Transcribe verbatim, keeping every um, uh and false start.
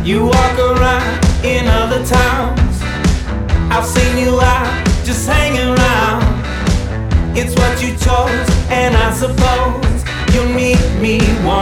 You walk around in other towns. I've seen you out just hanging around. It's what you chose, and I suppose you'll meet me one